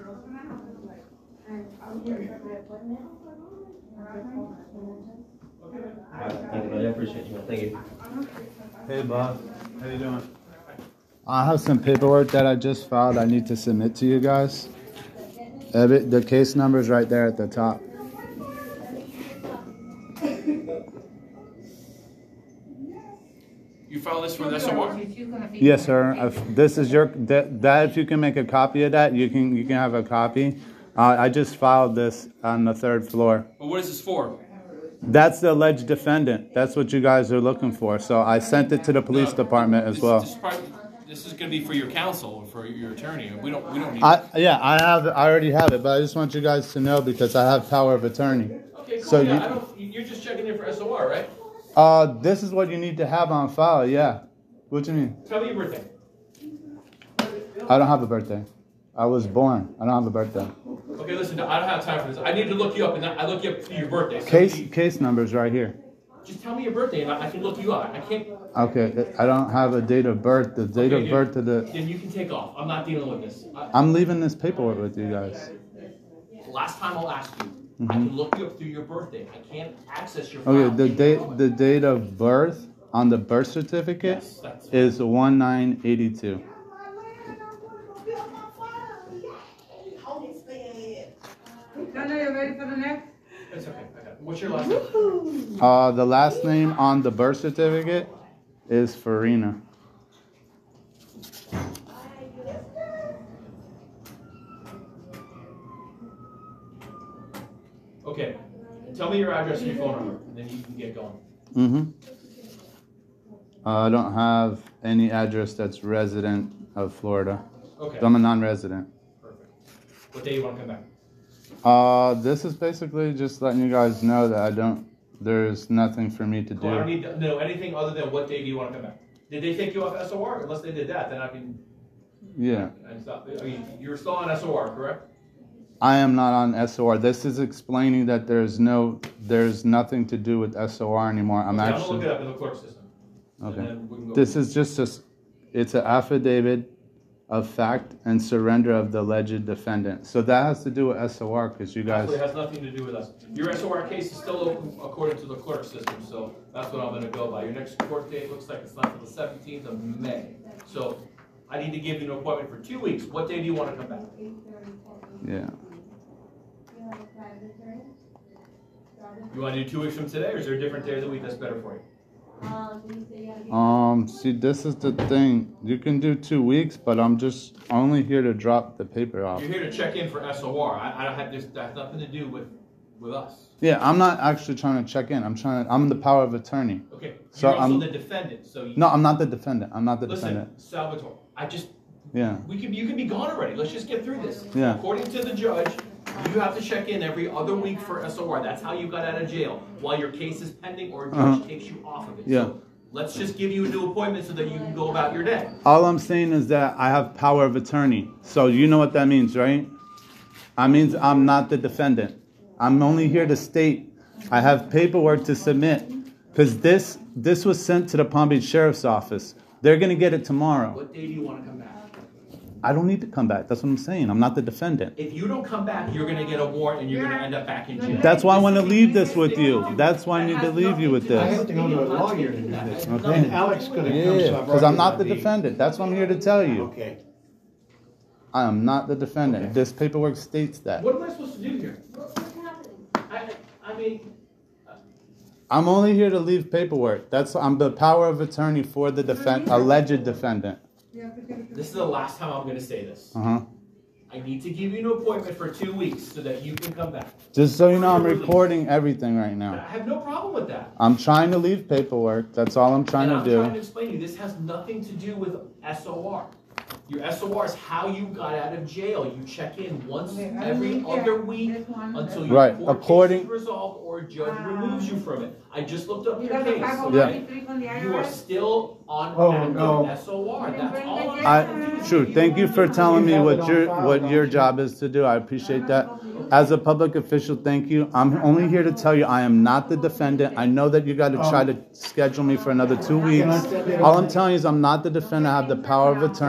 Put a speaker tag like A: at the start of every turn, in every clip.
A: Thank you, buddy. I appreciate you. Thank you.
B: Hey, Bob. How you doing? I have some paperwork that I just filed I need to submit to you guys. The case number is right there at the top.
C: You filed this for the SOR?
B: Yes, sir. If this is your that if you can make a copy of that, you can have a copy. I just filed this on the 3rd floor.
C: But what is this for?
B: That's the alleged defendant. That's what you guys are looking for. So I sent it to the police department as well.
C: This is going to be for your counsel or for your attorney. We don't need.
B: Yeah, I already have it, but I just want you guys to know because I have power of attorney.
C: Okay, cool.
B: So
C: yeah, you're just checking in for SOR, right?
B: This is what you need to have on file. Yeah. What do you mean?
C: Tell me your birthday.
B: I don't have a birthday. I was born. I don't have a birthday.
C: Okay, listen. I don't have time for this. I need to look you up, and I look you up to your birthday. So
B: Case numbers right here.
C: Just tell me your birthday, and I can look you up. I can't.
B: Okay, I don't have a date of birth. The date of birth to the.
C: Then you can take off. I'm not dealing with this.
B: I'm leaving this paperwork with you guys.
C: Last time I'll ask you. I can look you up through your birthday. I can't access your file.
B: Okay, the date of birth on the birth certificate is 1982.
D: Donna, you ready for the next?
C: It's okay. I got it. What's your last name?
B: The last name on the birth certificate is Farina.
C: Okay. Tell me your address and your phone number, and then you can get going.
B: I don't have any address that's resident of Florida.
C: Okay.
B: So I'm a non-resident.
C: Perfect. What day you want to come back?
B: This is basically just letting you guys know that there's nothing for me to do.
C: I don't need to know anything other than what day do you want to come back. Did they take you off SOR? Unless they did that, then I can.
B: Yeah.
C: Stop. I mean, you're still on SOR, correct?
B: I am not on SOR. This is explaining that there's nothing to do with SOR anymore. I'm
C: gonna
B: actually.
C: look it up in the clerk system.
B: Okay. This is just it's an affidavit of fact and surrender of the alleged defendant. So that has to do with SOR because you guys.
C: Actually, it has nothing to do with us. Your SOR case is still open according to the clerk system, so that's what I'm going to go by. Your next court date looks like it's not until the 17th of May. So I need to give you an appointment for 2 weeks. What day do you want to come back?
B: Yeah.
C: You want to do 2 weeks from today, or is there a different day of the week that's better for you?
B: See, this is the thing. You can do 2 weeks, but I'm just only here to drop the paper off.
C: You're here to check in for SOR. I don't have this. That has nothing to do with us.
B: Yeah, I'm not actually trying to check in. I'm the power of attorney.
C: Okay.
B: So
C: you're also the defendant. So
B: no, I'm not the defendant. I'm not the
C: listen,
B: defendant.
C: Salvatore.
B: Yeah.
C: You can be gone already. Let's just get through this.
B: Yeah.
C: According to the judge, you have to check in every other week for SOR. That's how you got out of jail while your case is pending or a judge takes you off of it.
B: Yeah.
C: So let's just give you a new appointment so that you can go about your day.
B: All I'm saying is that I have power of attorney. So you know what that means, right? That means I'm not the defendant. I'm only here to state I have paperwork to submit because this was sent to the Palm Beach Sheriff's Office. They're going to get it tomorrow.
C: What day do you want to come back?
B: I don't need to come back. That's what I'm saying. I'm not the defendant.
C: If you don't come back, you're going to get a warrant and you're going to end up back in jail.
B: That's why I want to leave this with you. That's why I need to leave you with
E: I
B: this.
E: have to go to a lawyer to do this.
B: Okay.
E: And Alex could have come.
B: Yeah, because I'm not the defendant. That's what I'm here to tell you.
E: Okay.
B: I am not the defendant.
E: Okay.
B: This paperwork states that.
C: What am I supposed to do here? I mean,
B: I'm only here to leave paperwork. I'm the power of attorney for the alleged defendant.
C: this is the last time I'm going to say this. I need to give you an appointment for 2 weeks so that you can come back.
B: Just so you know, I'm recording everything right
C: I
B: now.
C: have no problem with that.
B: I'm trying to leave paperwork. That's all I'm trying
C: And
B: to
C: I'm
B: do.
C: trying to explain to you, this has nothing to do with SOR. Your SOR is how you got out of jail. You check in once every other week until your court case is resolved or a judge removes you from it. I just looked up your case. Okay? You are still on active SOR. That's all I'm trying to do.
B: True. Thank you for telling me what your job is to do. I appreciate that. As a public official, thank you. I'm only here to tell you I am not the defendant. I know that you got to try to schedule me for another 2 weeks. All I'm telling you is I'm not the defendant. I have the power of attorney.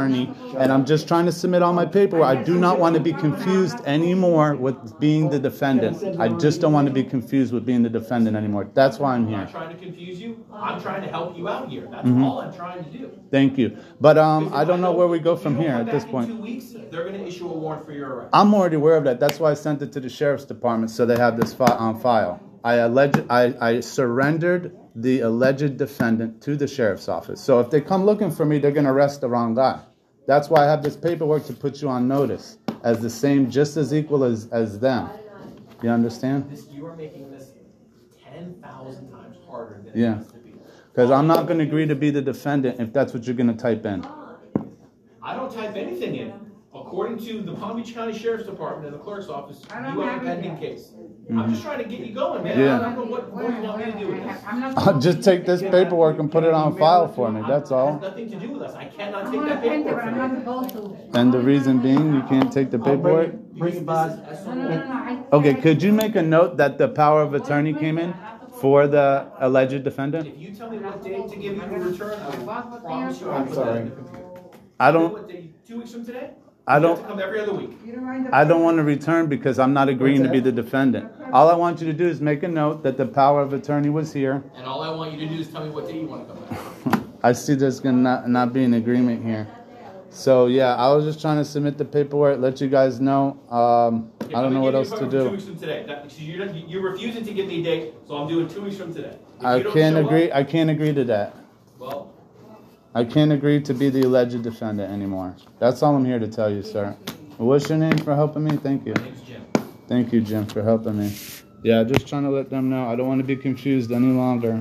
B: And I'm just trying to submit all my paperwork. I do not want to be confused anymore with being the defendant. I just don't want to be confused with being the defendant anymore. That's why I'm
C: I'm
B: here.
C: not trying to confuse you. I'm trying to help you out here. That's all I'm trying to do.
B: Thank you. But I don't know where we go from here at this
C: In
B: point.
C: 2 weeks, they're going to issue a warrant for your arrest.
B: I'm already aware of that. That's why I sent it to the sheriff's department so they have this on file. I surrendered the alleged defendant to the sheriff's office. So if they come looking for me, they're going to arrest the wrong guy. That's why I have this paperwork to put you on notice as the same, just as equal as them. You understand?
C: You are making this 10,000 times harder than it
B: Yeah.
C: has to be.
B: Because I'm not going to agree to be the defendant if that's what you're going to type in.
C: I don't type anything in. According to the Palm Beach County Sheriff's Department and the clerk's office, you have a pending case. I'm just trying to get you going, man.
B: Yeah.
C: I don't know what more you want me to do with this.
B: I'll just take this paperwork and put it on file for me. That's
C: It
B: all.
C: has nothing to do with us. I cannot
D: I'm
C: take
D: gonna
C: that
D: print it,
C: paperwork
D: but
C: from
D: I'm
C: you.
D: not supposed to.
B: And the reason being, you can't take the paperwork?
E: Bring it back.
D: No.
B: Okay, could you make a note that the power of attorney came in for the alleged defendant?
C: If you tell me what date to give you a return, I will promise you I'll put that
E: sorry.
C: in the computer.
B: I don't,
C: What day? 2 weeks from today?
B: I
C: You have to
B: don't,
C: come every other week.
D: You don't mind the-
B: I don't want to return because I'm not agreeing to be the defendant. All I want you to do is make a note that the power of attorney was here.
C: And all I want you to do is tell me what day you want to come back.
B: I see there's gonna not be an agreement here. So yeah, I was just trying to submit the paperwork, let you guys know. I don't know what else to
C: 2
B: do.
C: weeks from today. You're refusing to give me a date, so I'm doing 2 weeks from today. If
B: I
C: you don't
B: can't
C: show
B: agree.
C: up,
B: I can't agree to that.
C: well,
B: I can't agree to be the alleged defendant anymore. That's all I'm here to tell you, sir. What's your name for helping me? Thank you.
C: my name's Jim.
B: Thank you, Jim, for helping me. Yeah, just trying to let them know. I don't want to be confused any longer.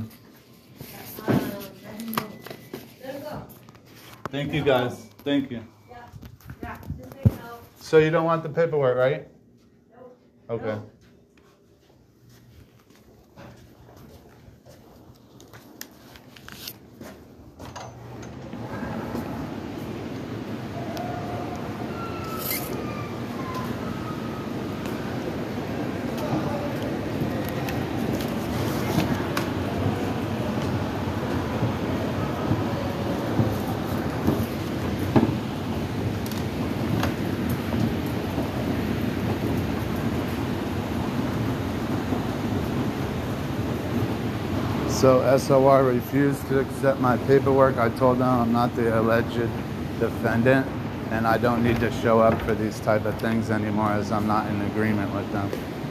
B: Thank you, guys. Thank you. So you don't want the paperwork, right? Okay. So SOR refused to accept my paperwork. I told them I'm not the alleged defendant and I don't need to show up for these type of things anymore as I'm not in agreement with them.